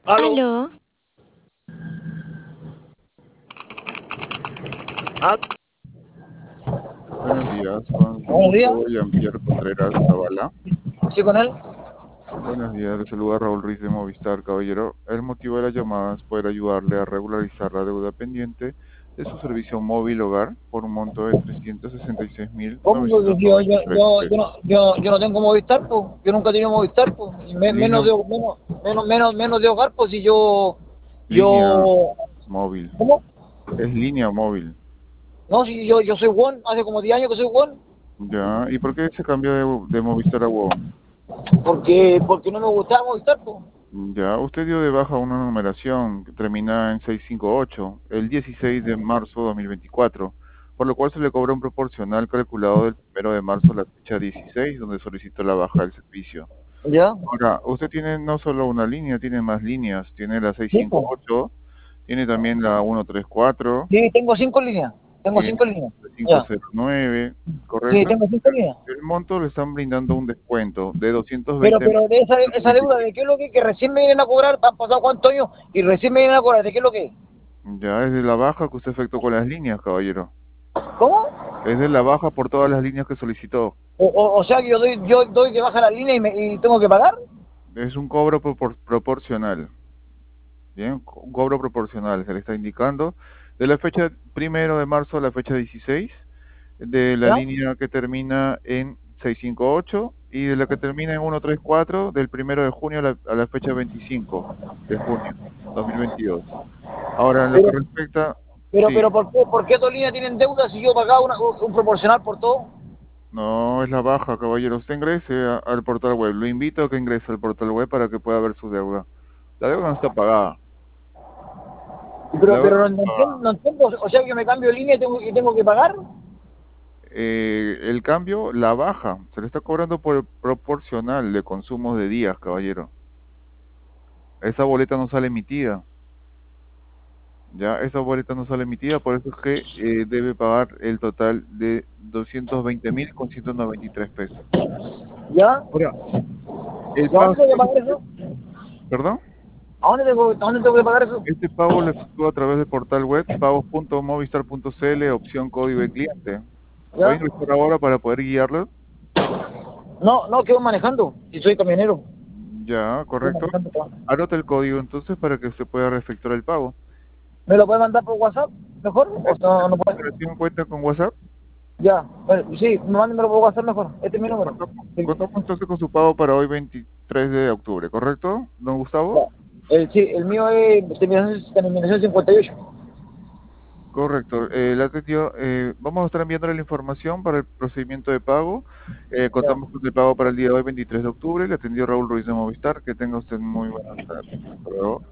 Aló. Aló, Ah, Buenos días, con buenos días. gusto, Jean-Pierre Contreras Zavala. Sí, con él. Buenos días, le saluda Raúl Ruiz de Movistar, caballero. El motivo de la llamada es poder ayudarle a regularizar la deuda pendiente de su servicio móvil hogar por un monto de ¿Cómo? Porque yo no tengo Movistar, pues. Yo nunca he tenido Movistar, pues. Y Línea, menos de hogar, pues. Si línea yo, móvil. ¿cómo? Es línea móvil. No, si yo soy One, hace como 10 años que soy One. Ya, ¿y por qué se cambió de Movistar a WOM? Porque no me gustaba Movistar, pues. Ya, usted dio de baja una numeración que termina en 658 el 16 de marzo de 2024, por lo cual se le cobra un proporcional calculado del 1 de marzo a la fecha 16, donde solicitó la baja del servicio. ¿Ya? Ahora, usted tiene no solo una línea, tiene más líneas. Tiene la Sí, pues. 658, tiene también la 134, Sí, tengo 5 líneas. Tengo tiene 5 líneas. la Ya. 509, Sí, ¿correcto? tengo 5 líneas. El monto le están brindando un descuento de Pero, 220. pero de esa deuda, ¿de qué es lo que recién me vienen a cobrar? Han pasado cuántos años y recién me vienen a cobrar. ¿De qué es lo que es? Ya es de la baja que usted efectuó con las líneas, caballero. ¿Cómo? Es de la baja por todas las líneas que solicitó. O sea que yo doy de baja la línea y tengo que pagar. Es un cobro proporcional. Bien, un cobro proporcional. Se le está indicando de la fecha 1 de marzo a la fecha 16, de la ¿Ya? línea que termina en 658 y de la que termina en 134 del 1 de junio a la fecha 25 de junio 2022. Ahora, en lo que Pero, respecta, pero, sí, pero ¿por qué dos líneas tienen deuda si yo pagaba un proporcional por todo? no es la baja, caballero. Usted ingrese al portal web. Lo invito a que ingrese al portal web para que pueda ver su deuda. La deuda no está pagada. La Pero, deuda pero no no está entiendo, pagada. no entiendo. O sea que me cambio de línea y tengo que pagar. El cambio, la baja, se le está cobrando por el proporcional de consumos de días, caballero. Esa boleta no sale emitida. Ya, esa boleta no sale emitida, por eso es que debe pagar el total de 220.193 pesos. ¿Ya? Ahora, el ¿Y a pago, dónde tengo que pagar eso? perdón, ¿A dónde tengo que pagar eso? este pago lo efectúa a través del portal web pagos.movistar.cl, opción código de cliente. Puede ¿Ya? ingresar ahora para poder guiarlo. No, no, quedo manejando. Si soy camionero. Ya, Quedo correcto. manejando. Anota el código entonces para que se pueda efectuar el pago. ¿Me lo puede mandar por WhatsApp? ¿Mejor? ¿O no, ¿Esta no puede? operación cuenta con WhatsApp? Ya. Bueno, sí, mándemelo por WhatsApp mejor. Este es mi Ya, número. Sí. contamos entonces con su pago para hoy 23 de octubre, ¿correcto, don Gustavo? Ya. Sí, el mío es terminación 58. Correcto. Le atendió, vamos a estar enviándole la información para el procedimiento de pago. Ya. Contamos con el pago para el día de hoy, 23 de octubre. Le atendió Raúl Ruiz de Movistar. Que tenga usted muy buenas tardes. Hasta luego.